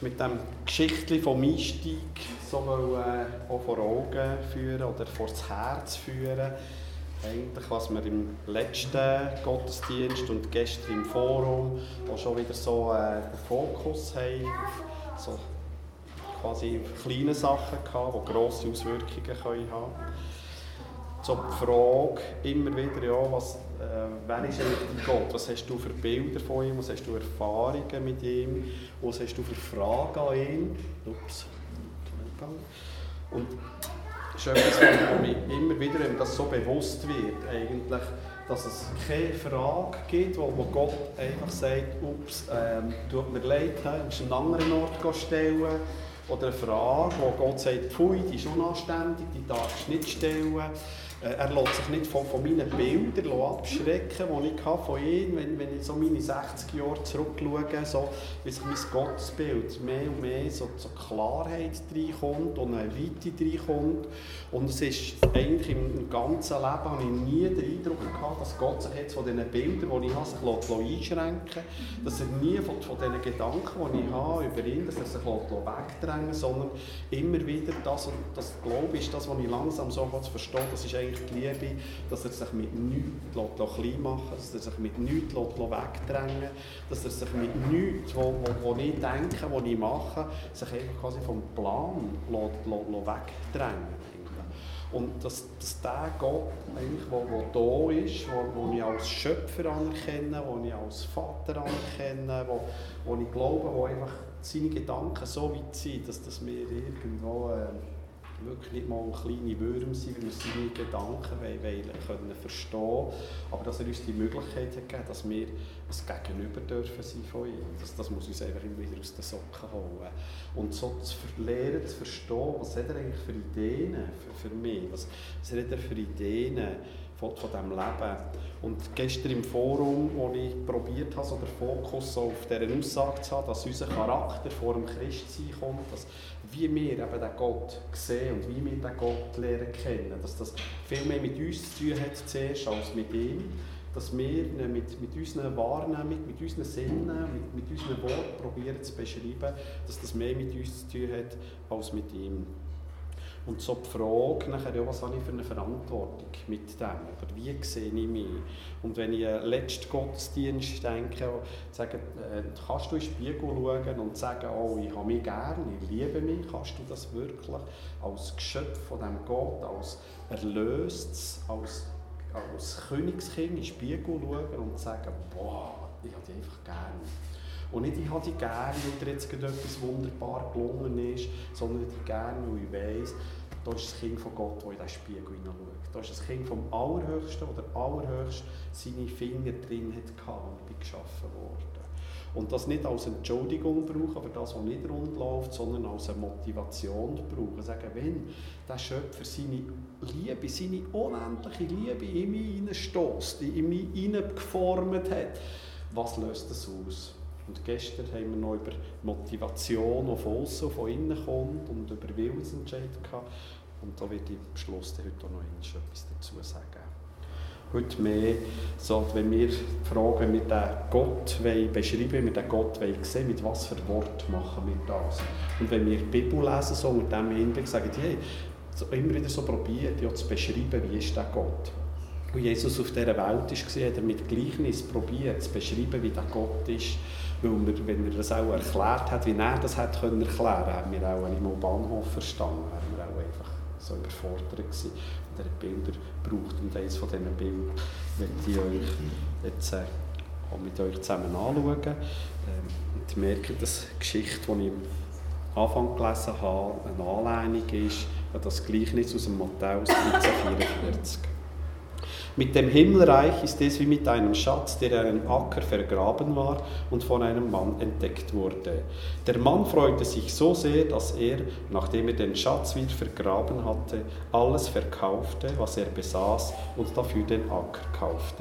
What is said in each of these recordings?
mit dem Geschichtchen vom Einstieg so auch vor Augen führen oder vor das Herz führen. Eigentlich, was wir im letzten Gottesdienst und gestern im Forum auch schon wieder so den Fokus haben auf so quasi kleine Sachen gehabt, die grosse Auswirkungen haben können. So die Frage immer wieder, ja, wer ist eigentlich Gott? Was hast du für Bilder von ihm? Was hast du Erfahrungen mit ihm? Was hast du für Fragen an ihn? Ups. Und das ist etwas, was mir immer wieder, wenn das so bewusst wird, eigentlich, dass es keine Frage gibt, wo Gott einfach sagt, ups, tut mir leid, du musst einen anderen Ort stellen. Oder eine Frage, wo Gott sagt, pfui, die ist unanständig, die darfst du nicht stellen. Er lässt sich nicht von meinen Bildern abschrecken, die ich von ihm hatte, wenn ich so meine 60 Jahre zurückschaue, so, wie sich mein Gottesbild mehr und mehr so Klarheit reinkommt und eine Weite reinkommt. Und es ist eigentlich im ganzen Leben habe ich nie den Eindruck gehabt, dass Gott sich jetzt von diesen Bildern, die ich habe, sich einschränken lässt, dass er nie von diesen Gedanken, die ich habe über ihn, dass er sich wegdrängen lässt, sondern immer wieder das, und das Glaube ist das, was ich langsam so zu verstehen, das ist eigentlich die Liebe, dass er sich mit nichts klein machen lässt, dass er sich mit nichts wegdrängen lässt, dass er sich mit nichts, was ich denke, was ich mache, sich einfach quasi vom Plan wegdrängen. Und dass der Gott, der da ist, den ich als Schöpfer anerkenne, den ich als Vater anerkenne, wo ich glaube, wo einfach seine Gedanken so weit sind, dass wir irgendwo wirklich nicht mal kleine Würmer sind, weil wir seine Gedanken können verstehen, aber dass er uns die Möglichkeit hat gegeben, dass wir ein Gegenüber dürfen sein von ihm. Das muss uns einfach immer wieder aus den Socken holen. Und so zu lernen, zu verstehen, was hat er eigentlich für Ideen für mich, was hat er für Ideen von diesem Leben. Und gestern im Forum, wo ich probiert habe, so den Fokus so auf dieser Aussage zu haben, dass unser Charakter vor dem Christsein kommt, dass wie wir eben den Gott sehen und wie wir den Gott lernen kennen, dass das viel mehr mit uns zu tun hat zuerst als mit ihm, dass wir mit unserer Wahrnehmung, mit unseren Sinnen, mit unseren Worten probieren zu beschreiben, dass das mehr mit uns zu tun hat als mit ihm. Und so die Frage nachher, ja, was habe ich für eine Verantwortung mit dem? Oder wie sehe ich mich? Und wenn ich an den letzten Gottesdienst denke, sagen, kannst du in den Spiegel schauen und sagen, oh, ich habe mich gern, ich liebe mich, kannst du das wirklich als Geschöpf von diesem Gott, als Erlöstes, als Königskind in den Spiegel schauen und sagen, boah, ich habe dich einfach gern. Und nicht, ich habe die gerne, weil dir jetzt etwas wunderbar gelungen ist, sondern ich die gerne, weil ich weiss, da ist das Kind von Gott, das in diesen Spiegel hineinschaut. Da ist das Kind vom Allerhöchsten, der der Allerhöchste seine Finger drin hatte, und ich bin geschaffen worden. Und das nicht als Entschuldigung brauchen, aber das, was nicht rund läuft, sondern als eine Motivation brauchen. Sagen, wenn der Schöpfer seine Liebe, seine unendliche Liebe in mich hineinstösst, in mich hineingeformt hat, was löst das aus? Und gestern haben wir noch über Motivation, die von außen, von innen kommt, und über Willensentscheid gehabt. Und da werde ich am Schluss heute auch noch etwas dazu sagen. Heute mehr, so, wenn wir fragen, wenn wir den Gott beschreiben, wenn wir den Gott sehen, mit was für Wort machen wir das? Und wenn wir die Bibel lesen, so mit diesem Hinblick, sagen die, hey, so immer wieder so probiert, ja, zu beschreiben, wie ist der Gott? Als Jesus auf dieser Welt war, hat er mit Gleichnis probiert, zu beschreiben, wie der Gott ist. Weil wenn er das auch erklärt hat, wie er das hat erklären können, haben wir auch nicht mal Bahnhof verstanden. Wären wir auch einfach so überfordert gewesen. Und er hat Bilder gebraucht. Und eines von diesen Bildern möchte ich euch jetzt auch mit euch zusammen anschauen. Und merken, dass die Geschichte, die ich am Anfang gelesen habe, eine Anlehnung ist an das Gleichnis aus dem Matthäus 13,44. Mit dem Himmelreich ist es wie mit einem Schatz, der in einem Acker vergraben war und von einem Mann entdeckt wurde. Der Mann freute sich so sehr, dass er, nachdem er den Schatz wieder vergraben hatte, alles verkaufte, was er besaß, und dafür den Acker kaufte.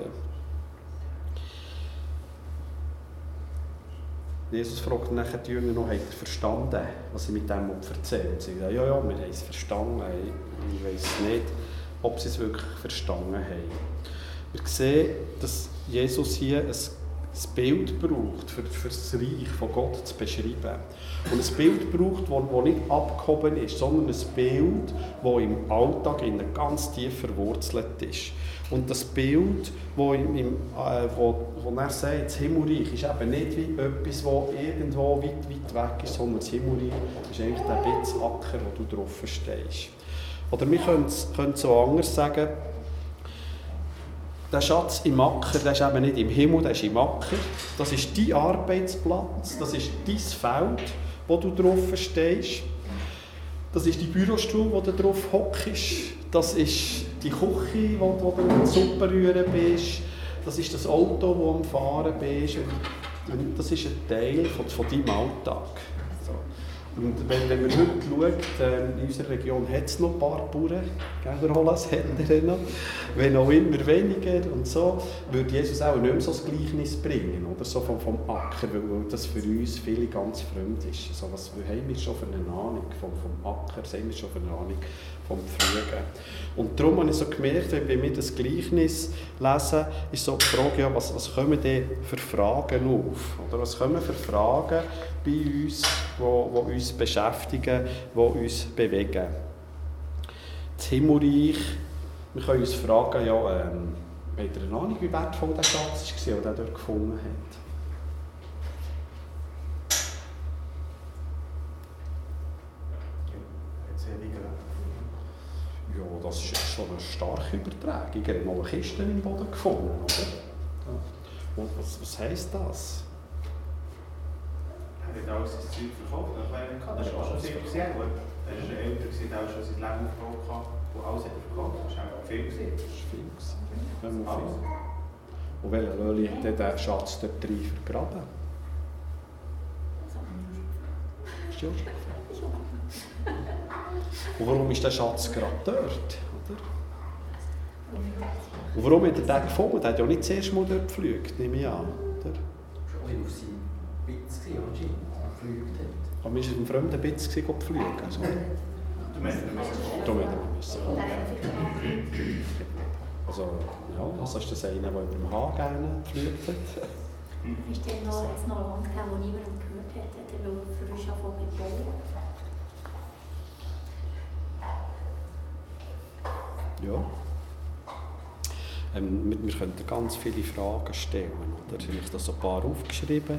Jesus fragt nachher die Jünger noch, habt ihr verstanden, was sie mit dem erzählen? Sie sagen, ja, wir haben es verstanden. Ich weiss nicht, ob sie es wirklich verstanden haben. Wir sehen, dass Jesus hier ein ein Bild braucht, für das Reich von Gott zu beschreiben. Und ein Bild braucht, das nicht abgehoben ist, sondern ein Bild, das im Alltag ganz tief verwurzelt ist. Und das Bild, wo er sagt, das Himmelreich ist eben nicht wie etwas, das irgendwo weit weg ist, sondern das Himmelreich ist eigentlich der Bitz Acker, wo du drauf stehst. Oder wir können es so anders sagen, der Schatz im Acker, der ist eben nicht im Himmel, der ist im Acker. Das ist dein Arbeitsplatz, das ist dein Feld, wo du drauf stehst. Das ist die Bürostuhl, wo du drauf hockst. Das ist die Küche, wo du am Suppe rühren bist. Das ist das Auto, wo du am Fahren bist. Und das ist ein Teil von deinem Alltag. Und wenn man heute schaut, in unserer Region hat es noch ein paar Bauern, Roland hat er noch, wenn auch immer weniger und so, würde Jesus auch nicht mehr so das Gleichnis bringen, oder so vom Acker, weil das für uns viele ganz fremd ist. Also was haben wir schon für eine Ahnung vom Acker, was haben wir schon für eine Ahnung vom Pflügen. Und darum habe ich so gemerkt, wenn wir das Gleichnis lesen, ist so die Frage, ja, was kommen denn für Fragen auf? Oder was kommen für Fragen bei uns, die uns beschäftigen, die uns bewegen? Das Himmelreich, wir können uns fragen, ja, habt ihr eine Ahnung, wie wertvoll der Schatz war, den er dort gefunden hat? Ja, das ist schon eine starke Übertragung. Er hat mal eine Kiste im Boden gefunden, oder? Ja. Und was heisst das? Er hat alles sein Zeug verkauft. Das war auch schon sehr viel. Er war ein Älter, der auch schon sein Leben aufgebaut hat, und alles hat er verkauft. Das war auch viel. Das war viel. Und welcher Löli hat den Schatz dort drin vergraben? Ist ja schon. Und warum ist der Schatz gerade dort? Oder? Und warum hat er den gefunden? Er hat ja nicht zuerst mal dort geflogen, nehme ich an. Oder? Schon auf seinem Bitz anscheinend, geflogen hat. Aber wir waren auf einem fremden Bitz geflogen. Also. Darum hätten wir müssen. Also, ja, was ist das einer, der über dem Haar gerne geflogen hat? Ist der noch ein Land gegeben, wo niemand gehört hat? Hat er frisch angefangen zu bauen? Ja. Wir könnten ganz viele Fragen stellen. Oder? Ich habe da so ein paar aufgeschrieben.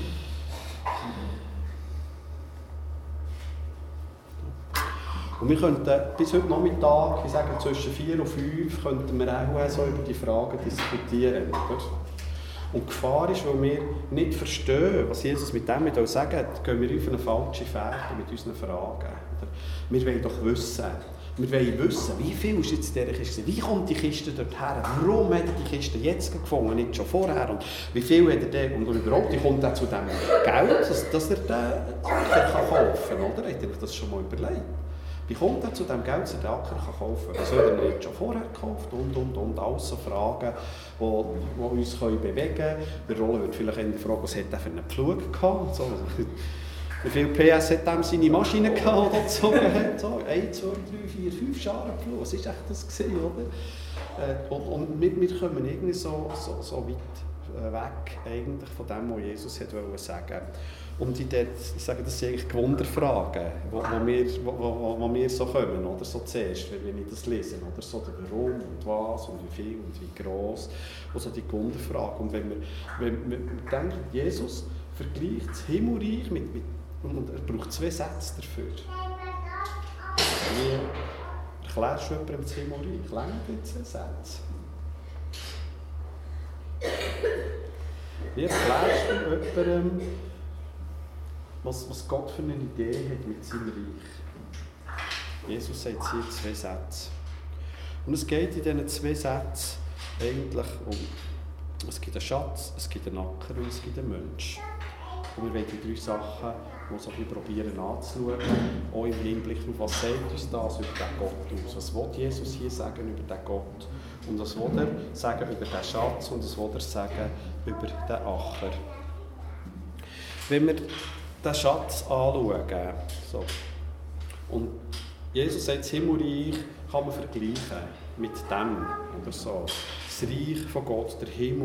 Und wir könnten bis heute Nachmittag, ich sage zwischen 4 und 5, könnten wir auch so über die Fragen diskutieren. Oder? Und die Gefahr ist, weil wir nicht verstehen, was Jesus mit dem sagt, gehen wir auf eine falsche Fährte mit unseren Fragen. Oder? Wir wollen doch wissen. Wir wollen wissen, wie viel ist jetzt dieser Kiste? Wie kommt die Kiste dort her? Warum hat er die Kiste jetzt gefunden, nicht schon vorher? Und wie viel hat er denn? Und überhaupt, wie kommt er zu dem Geld, dass er den Acker kaufen kann? Oder? Hat er das schon mal überlegt? Wie kommt er zu dem Geld, dass er den Acker kaufen kann? Wieso hat er nicht schon vorher gekauft? Und. Alles so Fragen, die uns bewegen können. Der Rolle wird vielleicht in der Frage, was hat er für einen Pflug gehabt? So. Wie viel PS hat dem seine Maschine gehabt, die er gezogen hat? So, 1, 2, 3, 4, 5 Scharenpflug. Was war das gewesen, oder? Und wir kommen irgendwie so weit weg eigentlich von dem, was Jesus wollte sagen. Und ich sage, das sind eigentlich Wunderfragen, wo wir so kommen, oder? So zuerst, wenn ich das lese, oder? So der Warum und was und wie viel und wie gross. Und so die Wunderfragen. Und wenn wir denken, Jesus vergleicht das Himmelreich mit und er braucht 2 Sätze dafür. Wie erklärst du jemandem das Himmelreich? Länge mit 2 Sätze. Wie erklärst du jemandem, was Gott für eine Idee hat mit seinem Reich? Jesus sagt hier 2 Sätze. Und es geht in diesen 2 Sätzen eigentlich um, es gibt einen Schatz, es gibt einen Acker und es gibt einen Mensch. Und wir wollen die 3 Sachen, die so ein probieren anzuschauen, auch im Hinblick auf, was sagt uns das über den Gott aus? Was will Jesus hier sagen über den Gott? Und was will er sagen über den Schatz und was will er sagen über den Acher? Wenn wir den Schatz anschauen, so, und Jesus sagt, das Himmelreich kann man vergleichen mit dem oder so. Das Reich von Gott, der Himmel,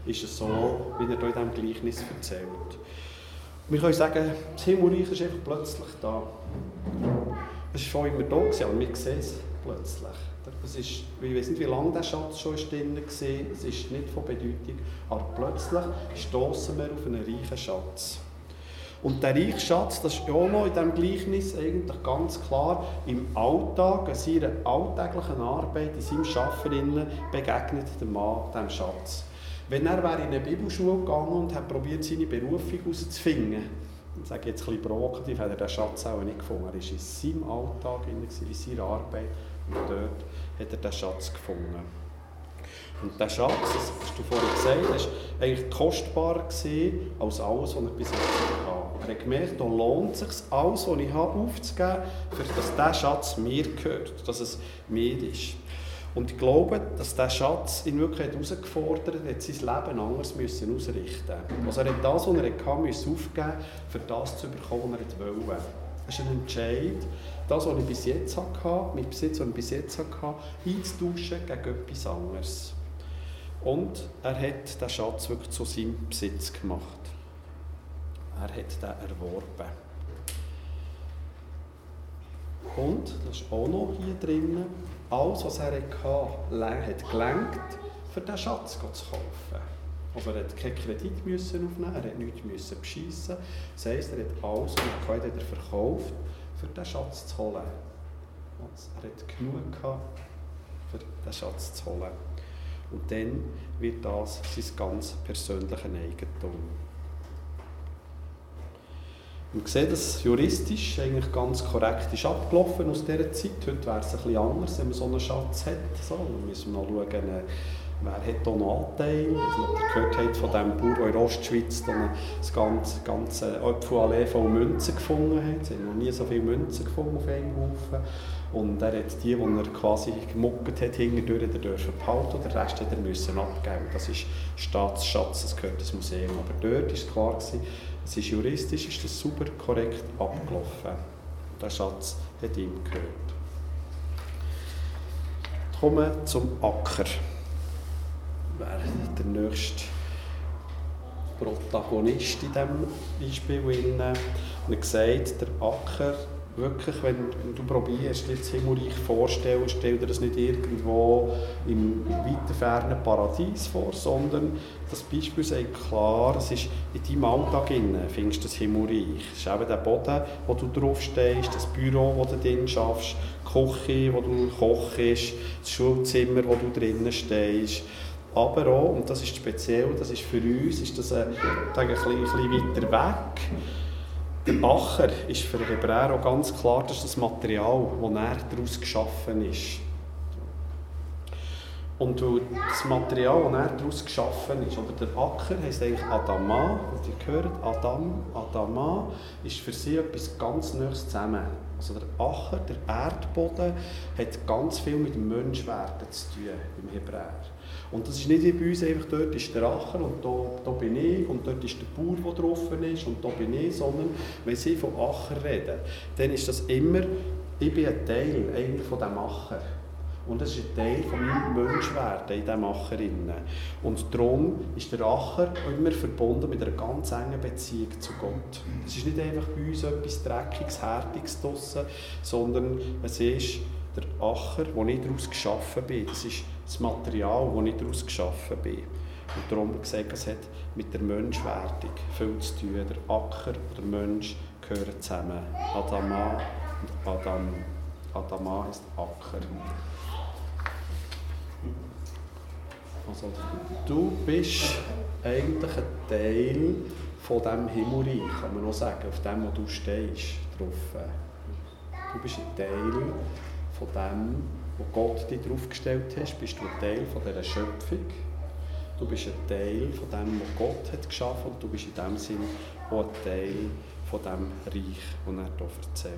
ist es so, wie er hier in diesem Gleichnis erzählt. Wir können sagen, das Himmelreich ist einfach plötzlich da. Es war schon immer da, aber wir sehen es plötzlich. Ich weiß nicht, wie lange der Schatz schon drin war, es ist nicht von Bedeutung, aber plötzlich stoßen wir auf einen reichen Schatz. Und der reiche Schatz, das ist auch noch in diesem Gleichnis eigentlich ganz klar, im Alltag, in seiner alltäglichen Arbeit, in seinem Arbeiten begegnet der Mann diesem Schatz. Wenn er in eine Bibelschule gegangen und hat probiert, seine Berufung herauszufinden, ich sage jetzt ein bisschen provokativ, hat er den Schatz auch nicht gefunden. Er war in seinem Alltag, in seiner Arbeit, und dort hat er den Schatz gefunden. Und der Schatz, das hast du vorhin gesagt, war eigentlich kostbarer als alles, was er bis jetzt hatte. Er hat gemerkt, da lohnt es sich, alles, was ich habe, aufzugeben, für dass dieser Schatz mir gehört, dass es mir ist. Und ich glaube, dass dieser Schatz ihn wirklich herausgefordert hat, sein Leben anders ausrichten müssen. Also er hat das, was er hatte, aufgeben, für das zu bekommen, was er wollte. Das ist ein Entscheid, das, was ich bis jetzt hatte, mit Besitz, was ich bis jetzt hatte, einzutauschen gegen etwas anderes. Und er hat den Schatz wirklich zu seinem Besitz gemacht. Er hat den erworben. Und, das ist auch noch hier drin, alles, was er hatte, hat gelenkt, für diesen Schatz zu kaufen. Also er musste keinen Kredit aufnehmen, er musste nichts beschissen. Das heisst, er hat alles, was er hatte, verkauft, für diesen Schatz zu holen. Er hat genug gehabt, für diesen Schatz zu holen. Und dann wird das sein ganz persönliches Eigentum. Wir sehen, dass es juristisch eigentlich ganz korrekt ist abgelaufen aus dieser Zeit. Heute wäre es ein bisschen anders, wenn man so einen Schatz hat. So, dann müssen wir noch schauen, wer hat hier einen Anteil. Also, ihr gehört habt von dem Bauer, der in der Ostschweiz das ganze Apfelallee voll Münzen gefunden hat. Sie haben noch nie so viele Münzen gefunden auf einem Haufen. Und er hat die er quasi gemuckert hat, hinterdurch, der dürfen behalten, und den Rest hat er müssen abgeben. Das ist Staatsschatz, das gehört ins Museum. Aber dort war es klar, es ist juristisch, ist das super korrekt abgelaufen. Der Schatz hat ihm gehört. Kommen wir zum Acker. Wäre der nächste Protagonist in diesem Beispiel. Und er sagt, der Acker, wirklich, wenn du probierst, dir das Himmelreich vorzustellen, stell dir das nicht irgendwo im weiten fernen Paradies vor, sondern das Beispiel sagt klar, es ist in deinem Alltag drin, findest du das Himmelreich. Es ist eben der Boden, wo du drauf stehst, das Büro, wo du drin schaffst, die Küche, wo du kochst, das Schulzimmer, wo du drinnen stehst. Aber auch, und das ist speziell, das ist für uns, ist das ein bisschen weiter weg. Der Acker ist für den Hebräer auch ganz klar, das ist das Material, das er daraus geschaffen ist. Und weil das Material, das er daraus geschaffen ist, oder der Acker heisst eigentlich Adama, das ihr gehört, Adama, ist für sie etwas ganz Neues zusammen. Also der Acker, der Erdboden, hat ganz viel mit dem Menschwerden zu tun im Hebräer. Und das ist nicht wie bei uns einfach, dort ist der Acker und da bin ich und dort ist der Bauer, der drauf ist und da bin ich, sondern wenn sie von Acker reden, dann ist das immer, ich bin ein Teil eigentlich von diesem Acker. Und das ist ein Teil von meinem Menschwerden in diesem Acker. Und darum ist der Acker immer verbunden mit einer ganz engen Beziehung zu Gott. Es ist nicht einfach bei uns etwas Dreckiges, Härtiges draussen, sondern es ist der Acker, wo ich daraus geschaffen bin. Das ist das Material, wo ich daraus geschaffen bin. Und darum gesagt, es hat mit der Menschwerdung viel zu tun. Der Acker und der Mensch gehören zusammen. Adama und Adam. Adama ist Acker. Also, du bist eigentlich ein Teil von diesem Himmelreich, kann man noch sagen, auf dem, wo du stehst, drauf. Du bist ein Teil von dem, wo Gott dich draufgestellt hat, bist du ein Teil von dieser Schöpfung. Du bist ein Teil von dem, was Gott hat geschaffen, und du bist in dem Sinn auch ein Teil von dem Reich, das er hier erzählt.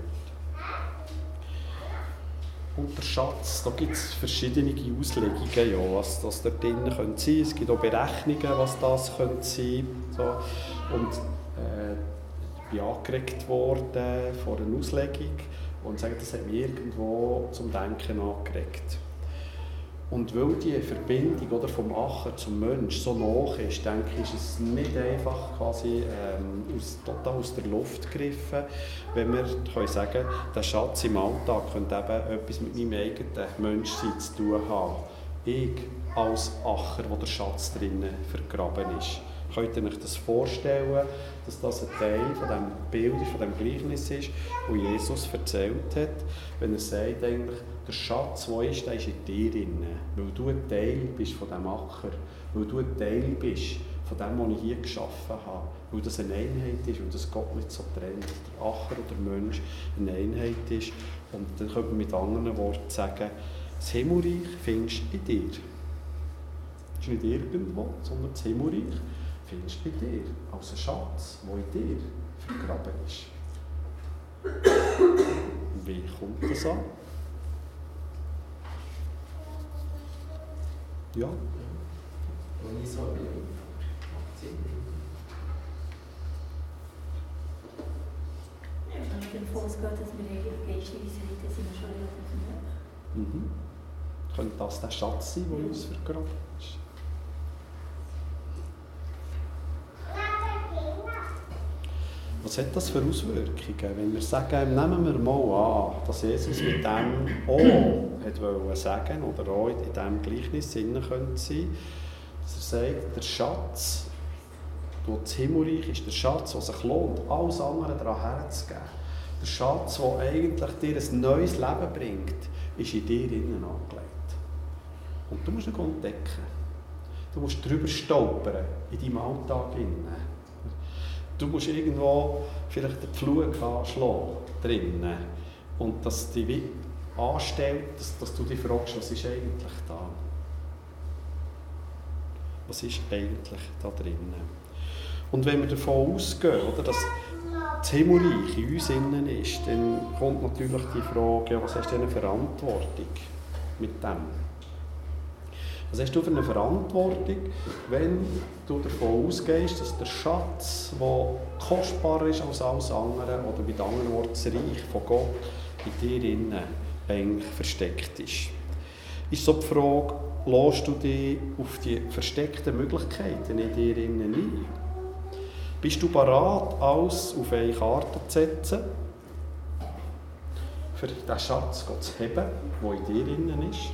Und der Schatz, da gibt es verschiedene Auslegungen, ja, was das dort drin sein könnte. Es gibt auch Berechnungen, was das könnte sein. So. Und ich bin angeregt worden vor einer Auslegung und sagen, das hat mich irgendwo zum Denken angeregt. Und weil die Verbindung oder, vom Acher zum Mensch so nah ist, denke ich, ist es nicht einfach quasi total aus der Luft gegriffen, wenn wir können sagen, der Schatz im Alltag könnte eben etwas mit meinem eigenen Menschsein zu tun haben. Ich als Acher, wo der Schatz drinnen vergraben ist. Könnt ihr euch das vorstellen, dass das ein Teil von diesem Bild, von diesem Gleichnis ist, das Jesus erzählt hat, wenn er sagt, eigentlich, der Schatz, der ist in dir drin, weil du ein Teil bist von diesem Acker, weil du ein Teil bist von dem, was ich hier geschaffen habe, weil das eine Einheit ist, weil das Gott nicht so trennt, der Acher oder der Mensch eine Einheit ist. Und dann könnte man mit anderen Worten sagen, das Himmelreich findest du in dir. Das ist nicht irgendwo, sondern das Himmelreich findest du in dir, als ein Schatz, der in dir vergraben ist. Wie kommt das an? Ja. Und ich so bin. Wenn man davon ausgeht, dass wir eigentlich geistige Seite sind, wir schon relativ nah. Könnte das der Schatz sein, der uns vergraben ist? Was hat das für Auswirkungen? Wenn wir sagen, nehmen wir mal an, dass Jesus mit dem auch wollte sagen oder auch in diesem Gleichnis sein könnte, dass er sagt, der Schatz, das Himmelreich ist der Schatz, der sich lohnt, alles andere daran herzugeben. Der Schatz, der eigentlich dir ein neues Leben bringt, ist in dir innen angelegt. Und du musst ihn entdecken. Du musst drüber stolpern in deinem Alltag innen. Du musst irgendwo vielleicht den Pflug anschlagen drinnen. Und dass dich wie anstellt, dass du dich fragst, was ist eigentlich da? Was ist eigentlich da drinnen? Und wenn wir davon ausgehen, oder, dass das Himmelreich in uns innen ist, dann kommt natürlich die Frage, ja, was hast du denn eine Verantwortung mit dem? Was hast du für eine Verantwortung, wenn du davon ausgehst, dass der Schatz, der kostbarer ist als alles andere, oder mit anderen Worten das Reich von Gott in dir innen eigentlich versteckt ist? Ist so die Frage, lässt du dich auf die versteckten Möglichkeiten in dir innen ein? Bist du bereit, alles auf eine Karte zu setzen, für den Schatz zu heben, der in dir innen ist?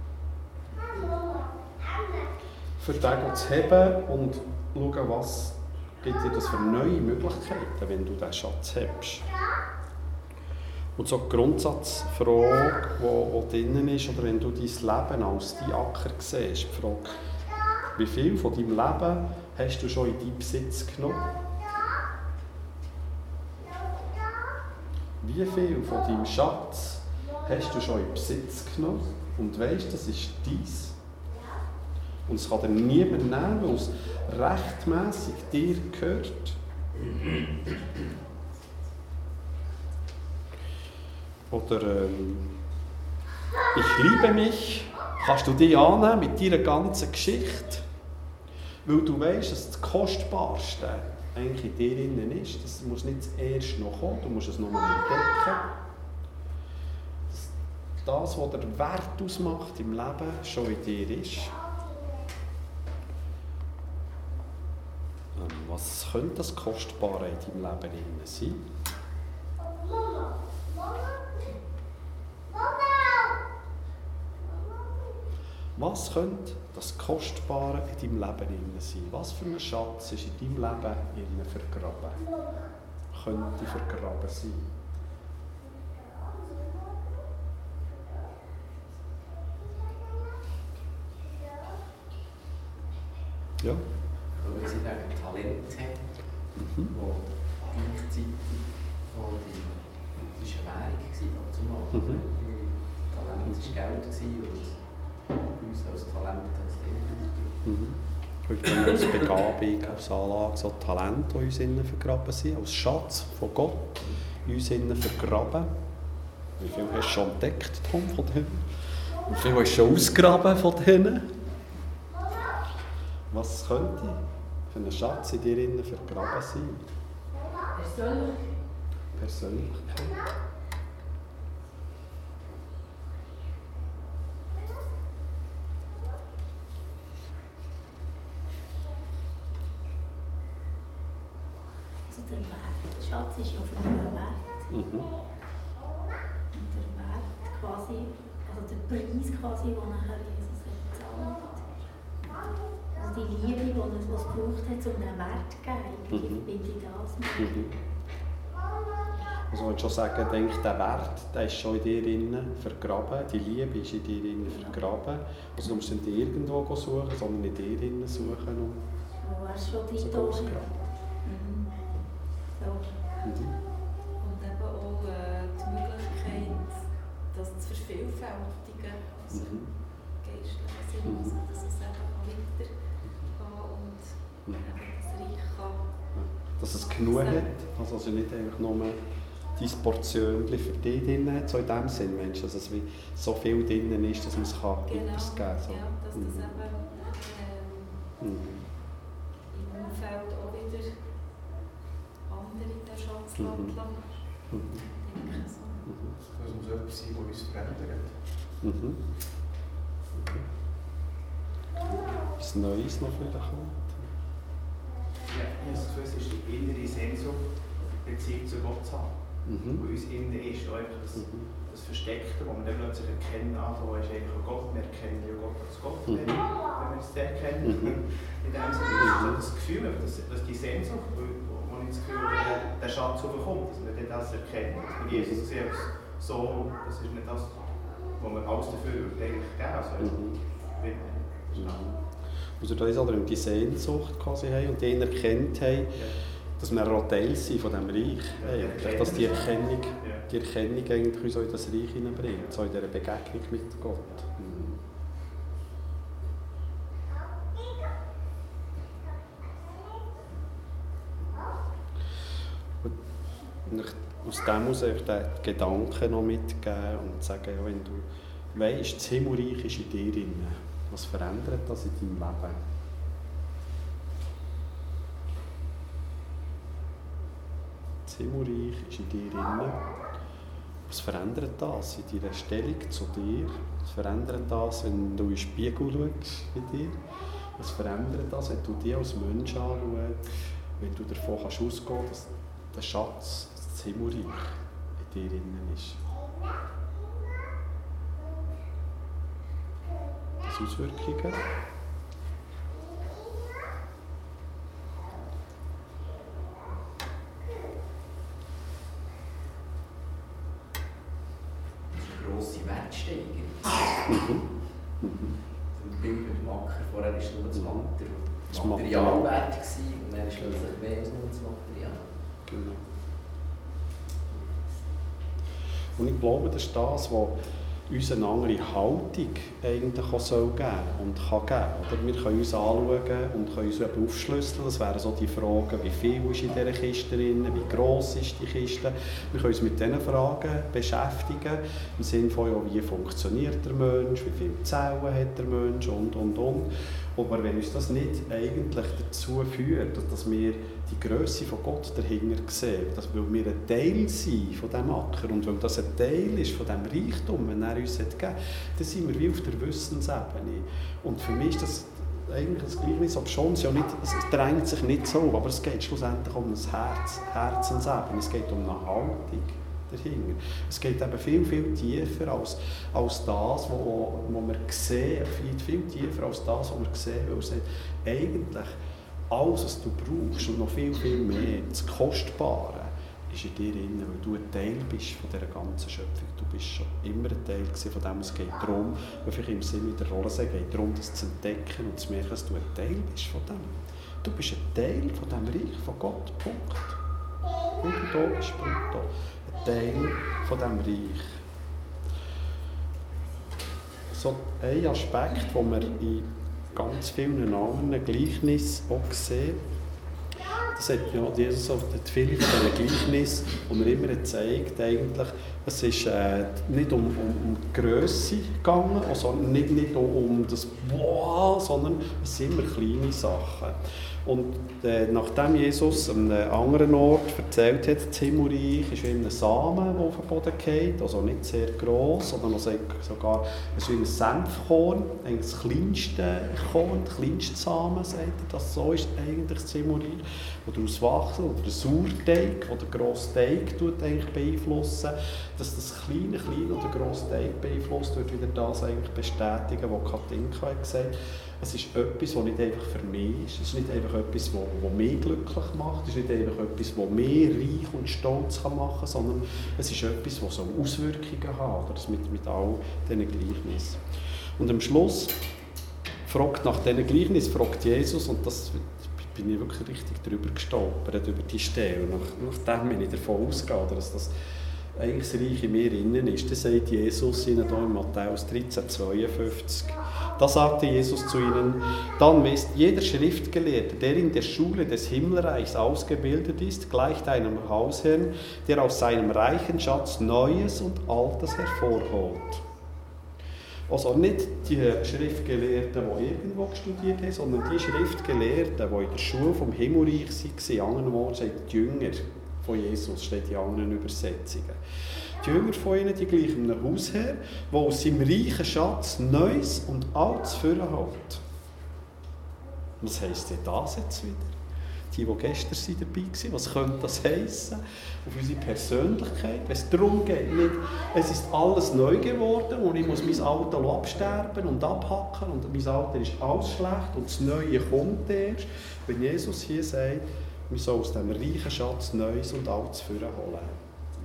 Für den zu heben und schauen, was gibt dir das für neue Möglichkeiten, wenn du diesen Schatz hebst. Und so die Grundsatzfrage, die drin ist, oder wenn du dein Leben als dein Acker siehst, die Frage, wie viel von deinem Leben hast du schon in deinen Besitz genommen? Wie viel von deinem Schatz hast du schon in Besitz genommen? Und weisst, das ist deins. Und es kann dir niemand nehmen, weil es rechtmässig dir gehört. Oder ich liebe mich, kannst du dich annehmen mit deiner ganzen Geschichte? Weil du weisst, dass das Kostbarste eigentlich in dir innen ist. Das muss nicht zuerst noch kommen, du musst es noch mal entdecken. Das, was der Wert ausmacht im Leben, schon in dir ist. Was könnte das Kostbare in deinem Leben innen sein? Was könnte das Kostbare in deinem Leben innen sein? Was für ein Schatz ist in deinem Leben innen vergraben? Könnte vergraben sein? Ja. Weil sie ein Talent hat, das gleichzeitig von die Währung war. Talent war Geld und uns als Talent als Wir können als Begabung, als Anlage, so Talente, die uns innen vergraben sind, als Schatz von Gott in uns innen vergraben. Wie viel hast du schon entdeckt, Tom, von denen? Wie viel hast du schon ausgegraben von denen? Was könnte für ein Schatz in dir innen vergraben sein? Persönlichkeit. der Wert. Der Schatz ist ja für einen Wert. Mhm. Und der Wert quasi, also der Preis quasi, den nachher Jesus hat gezahlt. Also die Liebe, die es gebraucht hat, um einen Wert zu geben, wie verbinde ich das mit? Mhm. Also ich würde schon sagen, denke, der Wert der ist schon in dir innen vergraben, die Liebe ist in dir innen vergraben. Also du musst nicht irgendwo suchen, sondern in dir innen suchen. Wo er schon drin So da groß ist. gehabt. So. Mhm. Und eben auch die Möglichkeit, das zu vervielfältigen, also geistlichen Sinn, also dass es eben auch weitergehen und eben das Reich kann. Dass es genug hat, also nicht einfach nur dein Portion für dich drin hat, so in dem Sinn, Mensch, dass es wie so viel drin ist, dass man es weitergeben kann. So. Ja, dass das eben im Umfeld auch wieder andere den Schatz lassen. Ich denke so. Das muss etwas sein, das uns verändert. Mhm. Etwas Neues noch vielleicht kommt. Ja, ich habe das Gefühl, es ist die innere Sehnsucht, die Beziehung zu Gott zu haben. Mhm. Wo uns innen ist, einfach das Versteckte, wo wir dann plötzlich erkennen, wo ist eigentlich auch Gott, wir erkennen ja Gott als Gott, wenn wir es erkennen. In dem Sinne ist so das Gefühl, dass die Sehnsucht, wo ich das Gefühl habe, der Schatz bekommt, dass wir dann das erkennen, dass wir Jesus sehen als Sohn, das ist nicht das, wo wir alles dafür eigentlich geben. Also, Also da ist die Sehnsucht quasi haben und die erkennt haben, dass wir auch Teil sind von diesem Reich. Eigentlich, dass die Erkennung eigentlich uns auch in das Reich hineinbringt, so in dieser Begegnung mit Gott. Und aus dem muss ich den Gedanken noch mitgeben und sagen, ja, wenn du weisst, das Himmelreich ist in dir drin, was verändert das in deinem Leben? Das Himmelreich ist in dir drin. Was verändert das in deiner Stellung zu dir? Was verändert das, wenn du in den Spiegel schaust bei dir? Was verändert das, wenn du dich als Mensch anschaust? Wenn du davon ausgehen kannst, dass der Schatz, das Himmelreich in dir drin ist? Das Auswirkungen? Grosse Wertsteigerung. Zum Bild mit dem Acker, vorher war es nur das Material wert und dann ist es plötzlich mehr als nur das Material. Genau. Und ich glaube, das ist das, was uns eine andere Haltung eigentlich auch soll geben und kann geben. Oder? Wir können uns anschauen und können uns eben aufschlüsseln. Das wären so die Fragen, wie viel ist in dieser Kiste drin, wie gross ist die Kiste. Wir können uns mit diesen Fragen beschäftigen, im Sinne von, ja, wie funktioniert der Mensch, wie viele Zellen hat der Mensch und. Aber wenn uns das nicht eigentlich dazu führt, dass wir die Grösse von Gott dahinter sehen, dass wir ein Teil sind von diesem Acker und weil das ein Teil ist von diesem Reichtum, den er uns hat gegeben hat, dann sind wir wie auf der Wissensebene. Und für mich ist das eigentlich das Gleichnis, ob schon es ja nicht, es drängt sich nicht so, aber es geht schlussendlich um ein Herzensebene, es geht um eine Haltung dahinter. Es geht eben viel, viel tiefer als das, was wir sehen, viel tiefer als das, was wir sehen, weil er sagt, eigentlich alles, was du brauchst und noch viel, viel mehr, das Kostbare, ist in dir drin, weil du ein Teil bist von dieser ganzen Schöpfung. Du bist schon immer ein Teil von dem, es geht darum, wie im Sinne der Rolle sagen, es geht darum, das zu entdecken und zu merken, dass du ein Teil bist von dem. Du bist ein Teil von dem Reich von Gott, Punkt. Und du da bist, Punkt. Ein Teil von diesem Reich. So ein Aspekt, den wir in ganz vielen anderen Gleichnissen auch sehen, das hat ja Jesus auf viele von diesen Gleichnissen, die er immer zeigt, eigentlich, es ist nicht um die Grösse gegangen, also nicht um das Wow, sondern es sind immer kleine Sachen. Und nachdem Jesus an einem anderen Ort erzählt hat, das Himmelreich ist wie ein Samen, der auf den Boden fällt, also nicht sehr gross, sondern sogar wie ein Senfkorn, eigentlich das kleinste Korn, der kleinste Samen, sagt er, dass so ist eigentlich das Himmelreich, wo daraus wachsen, oder der Sauerteig, der den grossen Teig eigentlich beeinflussen, dass das kleine oder der grosse Teig beeinflusst, wird wieder das eigentlich bestätigen, was Katinka hat gesagt. Es ist etwas, das nicht einfach für mich ist. Es ist nicht einfach etwas, das mich glücklich macht. Es ist nicht einfach etwas, das mich reich und stolz machen kann, sondern es ist etwas, das so Auswirkungen hat. Oder das mit all diesen Gleichnissen. Und am Schluss nach diesen Gleichnissen fragt Jesus, und das bin ich wirklich richtig drüber gestolpert, über die Stelle. Nachdem bin ich davon ausgegangen, dass das eigentlich das Reich in mir innen ist. Das sagt Jesus ihnen hier in Matthäus 13,52. Da sagte Jesus zu ihnen: Dann wisst, jeder Schriftgelehrte, der in der Schule des Himmelreichs ausgebildet ist, gleicht einem Hausherrn, der aus seinem reichen Schatz Neues und Altes hervorholt. Also nicht die Schriftgelehrten, die irgendwo studiert haben, sondern die Schriftgelehrten, die in der Schule vom Himmelreich waren. An anderen Worten sind die Jünger von Jesus, steht in anderen Übersetzungen. Die Jünger von ihnen, die gleichen einem Hausherr, der aus seinem reichen Schatz Neues und Altes vorholt. Was heisst denn das jetzt wieder? Die gestern dabei waren, was könnte das heissen? Auf unsere Persönlichkeit, wenn es darum geht, nicht, es ist alles neu geworden und ich muss mein Auto absterben und abhacken und mein Alter ist alles schlecht und das Neue kommt erst. Wenn Jesus hier sagt, wir sollen aus diesem reichen Schatz Neues und Altes holen.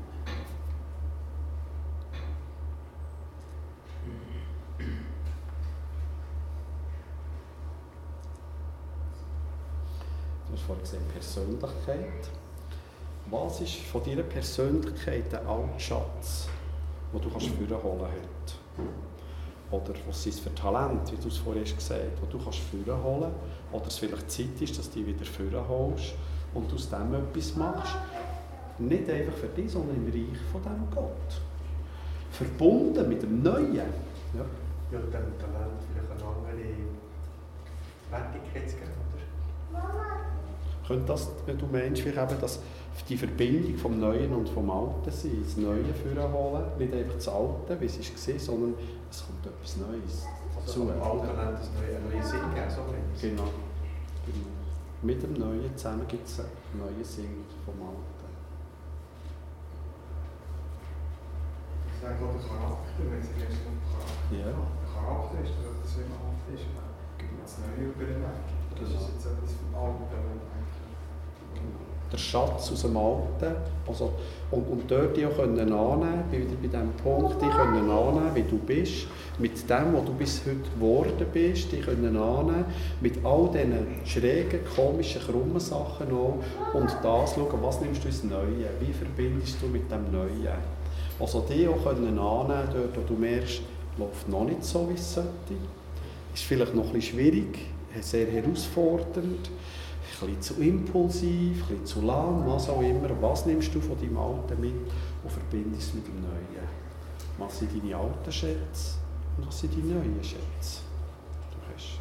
Du hast vorhin gesehen, Persönlichkeit. Was ist von deiner Persönlichkeit der alte Schatz, den du vorholen kannst heute? Oder was ist für Talent, wie du es vorhin gesagt hast, das du vorholen kannst? Oder es vielleicht Zeit ist, dass du dich wieder vorholst und aus dem etwas machst. Nicht einfach für dich, sondern im Reich von diesem Gott. Verbunden mit dem Neuen. Ja, dem Talent vielleicht eine andere Wertigkeit zu geben, oder? Könnte das, wenn du meinst, vielleicht eben, dass die Verbindung vom Neuen und vom Alten sein, das Neue vorholen, nicht einfach das Alte, wie es war, sondern es kommt etwas Neues dazu. Also vom Alten hat es einen neuen Sinn gegeben, so genau. Mit dem Neuen zusammen gibt es einen neuen Sinn vom Alten. Ich sage auch der Charakter, wenn Sie erst um Charakter. Ja. Der Charakter ist, dass das wie man alt ist. Das Neue übernehmen. Das ist jetzt etwas vom Alten. Der Schatz aus dem Alten, also, und dort die auch annehmen, wieder bei diesem Punkt, die können annehmen, wie du bist, mit dem, was du bis heute geworden bist, die können annehmen, mit all diesen schrägen, komischen, krummen Sachen auch, und das schauen, was nimmst du ins Neue, wie verbindest du mit dem Neuen. Also die auch können annehmen, dort, wo du merkst, läuft noch nicht so, wie es sollte, ist vielleicht noch ein bisschen schwierig, sehr herausfordernd, ein bisschen zu impulsiv, ein bisschen zu lang, was auch immer. Was nimmst du von deinem Alten mit und verbindest es mit dem Neuen? Was sind deine alten Schätze und was sind die neuen Schätze? Du hast.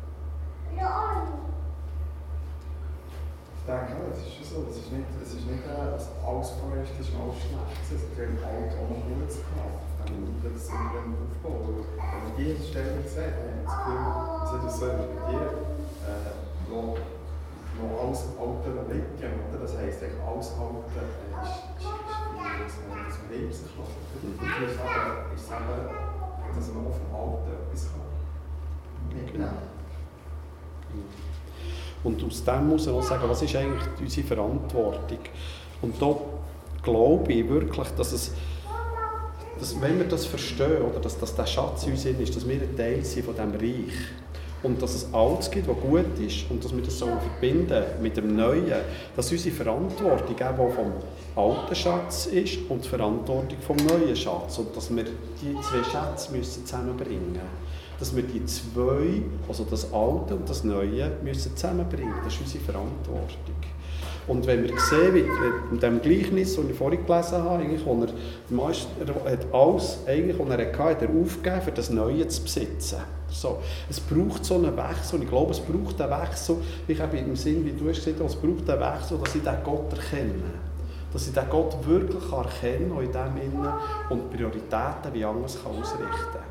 Ich denke, es ist schon so. Es ist nicht dass alles vorerst ist alles schlecht. Es gibt alt auch noch Gutes gehabt. Dann wird es irgendwann aufbauen. Wenn man diese Stelle sieht, dann habe ich das Gefühl, es ist so wie bei dir, noch alles Alte liegen. Das heisst, alles Alte ist das Lebensklasse. Ich sage, dass man auf dem Alten etwas mitnehmen kann. Und aus dem muss man auch sagen, was ist eigentlich unsere Verantwortung? Und da glaube ich wirklich, dass wenn wir das verstehen, oder dass der Schatz in uns ist, dass wir ein Teil sind von diesem Reich. Und dass es Altes gibt, was gut ist, und dass wir das so verbinden mit dem Neuen, dass unsere Verantwortung eben vom alten Schatz ist und die Verantwortung vom neuen Schatz. Und dass wir die zwei Schätze zusammenbringen müssen. dass wir die zwei, also das Alte und das Neue, müssen zusammenbringen. Das ist unsere Verantwortung. Und wenn wir sehen, wie in dem Gleichnis, das ich vorhin gelesen habe, eigentlich, wo der Meister hat alles, eigentlich, was er hatte, hat er aufgegeben, für das Neue zu besitzen. So. Es braucht so einen Wechsel, und ich glaube, es braucht einen Wechsel, ich habe im Sinn, wie du hast gesagt hast, es braucht einen Wechsel, dass ich den Gott erkenne. Dass ich den Gott wirklich erkennen kann, in dem Innen, und Prioritäten wie anders ausrichten kann.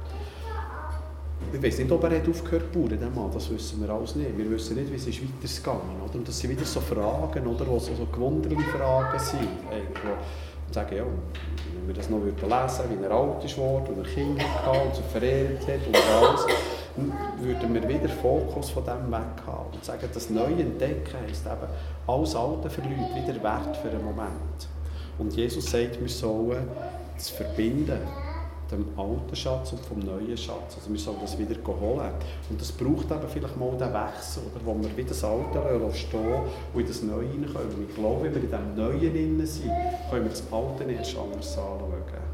Ich weiß nicht, ob er aufgehört zu bauen, der Mann, das wissen wir alles nicht. Wir wissen nicht, wie es ist weitergegangen ist. Und das sind wieder so Fragen, oder, die so gewunderte Fragen sind. Und sagen, ja, wenn wir das noch lesen würden, wie er alt ist worden und ein Kind hatte und sich verehrt hat und alles, dann würden wir wieder Fokus von dem weghaben und sagen, das Neue Entdecken heisst eben, alles Alte verliert wieder Wert für einen Moment. Und Jesus sagt, wir sollen das verbinden, dem alten Schatz und vom neuen Schatz. Also wir sollen das wieder holen. Und das braucht eben vielleicht mal den Wechsel, oder, wo wir wieder das Alte stehen und in das Neue hineinkommen. Und ich glaube, wenn wir in diesem Neuen drin sind, können wir das Alte erst anders anschauen.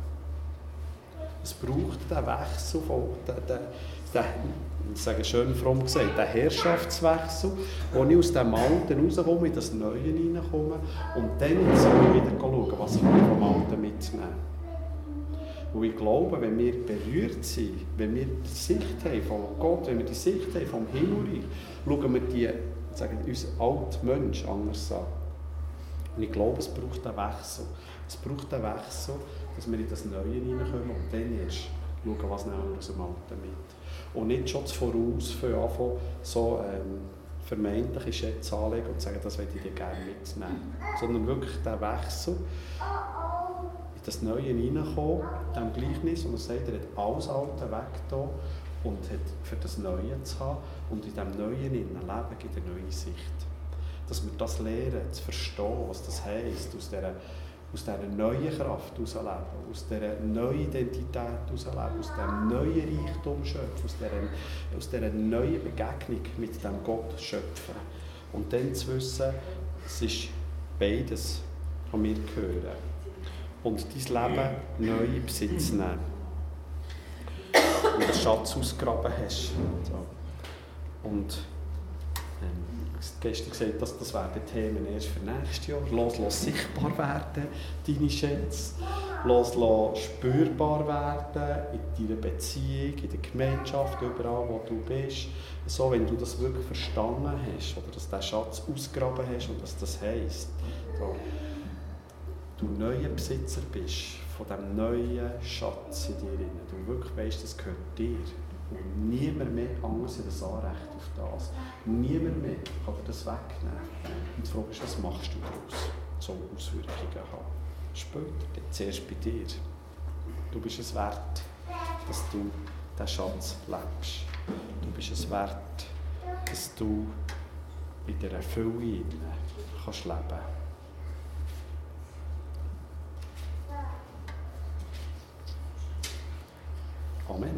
Es braucht den Wechsel von, ich sage schön fromm gesagt, den Herrschaftswechsel, wo ich aus dem Alten rauskomme, in das Neue hineinkomme und dann soll ich wieder schauen, was ich vom Alten mitnehme. Und ich glaube, wenn wir berührt sind, wenn wir die Sicht haben von Gott, wenn wir die Sicht haben vom Himmelreich, schauen wir unseren alten Menschen anders an. Und ich glaube, es braucht einen Wechsel. Es braucht einen Wechsel, dass wir in das Neue hineinkommen und dann erst schauen, was nehmen wir aus dem Alten mit. Und nicht schon voraus anfangen, so vermeintliche Schätze anlegen und sagen, das möchte ich dir gerne mitnehmen. Sondern wirklich den Wechsel, das Neue hineinkommen, in diesem Gleichnis, und er sagt, er hat alles Alte weggetan und hat für das Neue zu haben und in diesem Neuen leben gibt eine neue Sicht. Dass wir das lernen, zu verstehen, was das heisst, aus dieser neuen Kraft herausleben, aus dieser neuen Identität herausleben, aus diesem neuen Reichtum schöpfen, aus dieser neuen Begegnung mit dem Gott schöpfen. Und dann zu wissen, es ist beides an mir gehören. Und dein Leben neu in Besitz nehmen. Und den Schatz ausgraben hast. So. Und gestern gesagt, das werden Themen erst für nächstes Jahr. Lass sichtbar werden, deine Schätze. Lass spürbar werden in deiner Beziehung, in der Gemeinschaft, überall wo du bist. So, wenn du das wirklich verstanden hast, oder dass du den Schatz ausgraben hast und dass das heisst. So. Du neuer Besitzer bist von diesem neuen Schatz in dir. Du wirklich weißt, das gehört dir. Und niemand mehr anders hat das Anrecht auf das. Niemand mehr kann dir das wegnehmen. Und die Frage ist, was machst du daraus? So Auswirkungen haben. Später, zuerst bei dir. Du bist es wert, dass du diesen Schatz lebst. Du bist es wert, dass du in dieser Fülle kannst leben. Amen.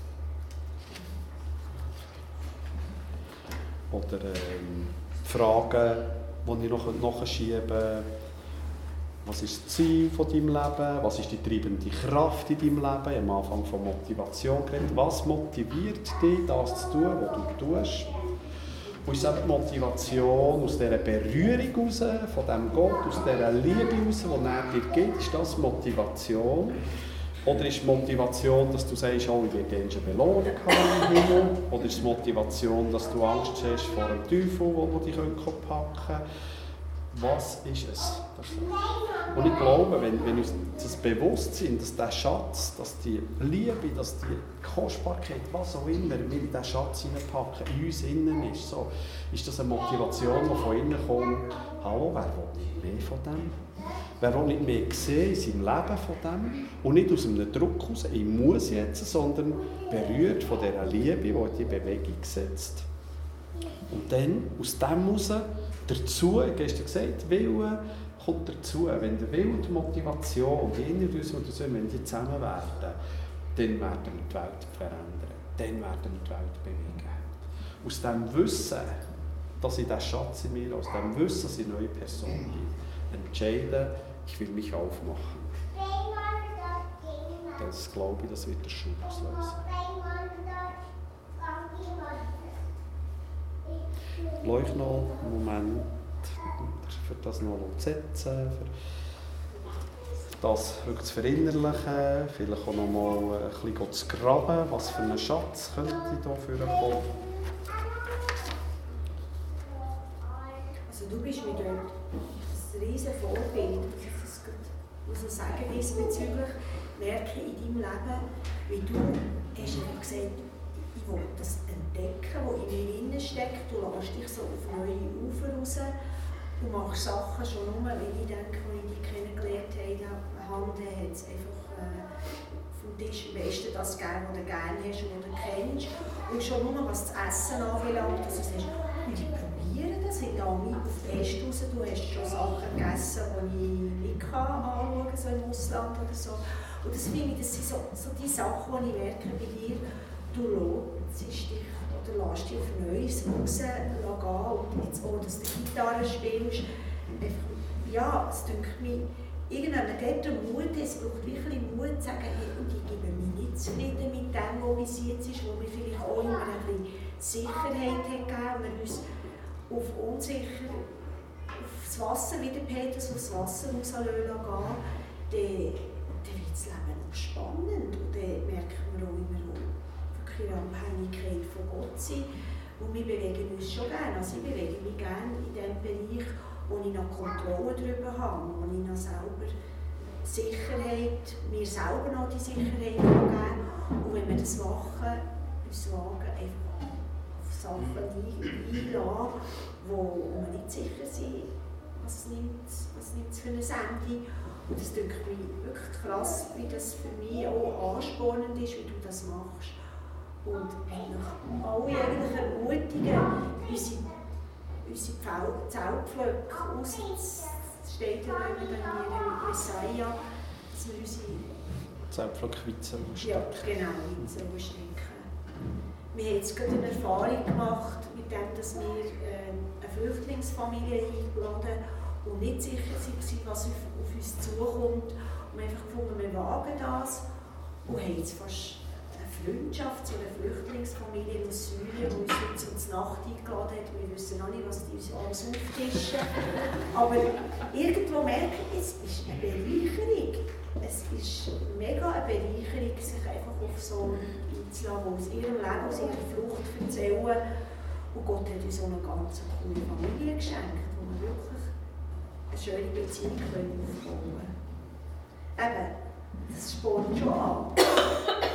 Oder Fragen, die ich noch nachschieben kann. Was ist das Ziel von deinem Leben? Was ist die treibende Kraft in deinem Leben? Ich habe am Anfang von Motivation geredet. Was motiviert dich, das zu tun, was du tust? Und ist die Motivation aus dieser Berührung heraus, von diesem Gott, aus dieser Liebe heraus, die er dir gibt? Ist das Motivation? Oder ist die Motivation, dass du sagst, oh, ich werde eine Belohnung haben im Himmel? Oder ist es Motivation, dass du Angst hast vor dem Teufel, der dich packen könnte? Was ist es? Und ich glaube, wenn uns das Bewusstsein, dass der Schatz, dass die Liebe, dass die Kostbarkeit, was auch immer wir in diesen Schatz hineinpacken, in uns innen ist, so, ist das eine Motivation, die von innen kommt. Hallo, wer will nicht mehr von dem? Wer will nicht mehr sehen in seinem Leben von dem? Und nicht aus einem Druck heraus, ich muss jetzt, sondern berührt von dieser Liebe, die in die Bewegung setzt. Und dann, aus dem heraus, dazu, ich habe gestern gesagt, Wille kommt dazu. Wenn der Wille und die Motivation und die Innermotivation, wenn die zusammen werden, dann werden wir die Welt verändern. Dann werden wir die Welt bewegen. Aus dem Wissen, dass ich diesen Schatz in mir, aus dem Wissen, dass ich eine neue Person bin, entscheide, ich will mich aufmachen. Das glaube ich, das wird der Schub auslösen. euch noch einen Moment für das noch zu setzen, für das wirklich zu verinnerlichen, vielleicht auch noch mal ein bisschen zu graben, was für einen Schatz könnte hier kommen. Also du bist mir dort ein riesen Vorbild, muss ich sagen, diesbezüglich merke ich in deinem Leben, wie du hast einfach gesagt, ich will das entdecken, was in mir drin steckt. Du lässt dich so auf neue Ufer raus. Du machst Sachen schon nur, weil ich denke, als ich dich kennengelernt habe, hat es einfach vom Tisch am besten das gegeben, was du gerne hast und was du kennst. Und schon nur, was das Essen anbelangt, dass du sagst, ich probiere das, ich gehe mich auf die Fest raus. Du hast schon Sachen gegessen, die ich nicht anschauen kann, so im Ausland oder so. Und das finde ich, das sind so die Sachen, die ich merke bei dir, du lässt dich oder lässt dich auf Neues rausgehen und jetzt auch, dass du Gitarre spielst. Ja, es dünkt mich, irgendwann dort der Mut, es braucht wirklich Mut zu sagen, hey, und ich gebe mich nicht zufrieden mit dem, was bis jetzt ist, wo mir vielleicht auch immer ein bisschen Sicherheit hat gegeben, wir uns auf unsicher aufs Wasser, wie der Petrus aufs Wasser rauslassen gehen, dann wird das Leben noch spannend und dann merken wir auch immer wirklich eine Abhängigkeit von Gott sein. Und wir bewegen uns schon gerne, also ich bewege mich gerne in dem Bereich, wo ich noch Kontrolle darüber habe, wo ich noch selber Sicherheit, mir selber noch die Sicherheit geben kann. Und wenn wir das machen, uns wagen, einfach auf Sachen einlassen, wo wir nicht sicher sind, was nimmt es für eine Sendung. Und das denke ich wirklich krass, wie das für mich auch anspornend ist, wie du das machst. Und alle eigentlich ermutigen, unsere Zeltpflöcke raus, das steht ja immer bei mir in Jesaja, dass wir unsere Zeltpflöcke stecken. Ja, genau, stecken. Wir haben jetzt gerade eine Erfahrung gemacht, mit dem, dass wir eine Flüchtlingsfamilie eingeladen und nicht sicher waren, was auf uns zukommt. Und wir haben einfach gefunden, wir wagen das und haben jetzt fast Freundschaft zu einer Flüchtlingsfamilie aus Syrien, die uns heute zur Nacht eingeladen hat. Wir wissen noch nicht, was die uns alles auftischen. Aber irgendwo merke ich, es ist eine Bereicherung. Es ist mega eine Bereicherung, sich einfach auf so einzulassen, aus ihrem Leben, aus ihrer Flucht erzählen. Und Gott hat uns auch eine ganz coole Familie geschenkt, wo wir wirklich eine schöne Beziehung aufbauen können. Eben, das spornt schon an.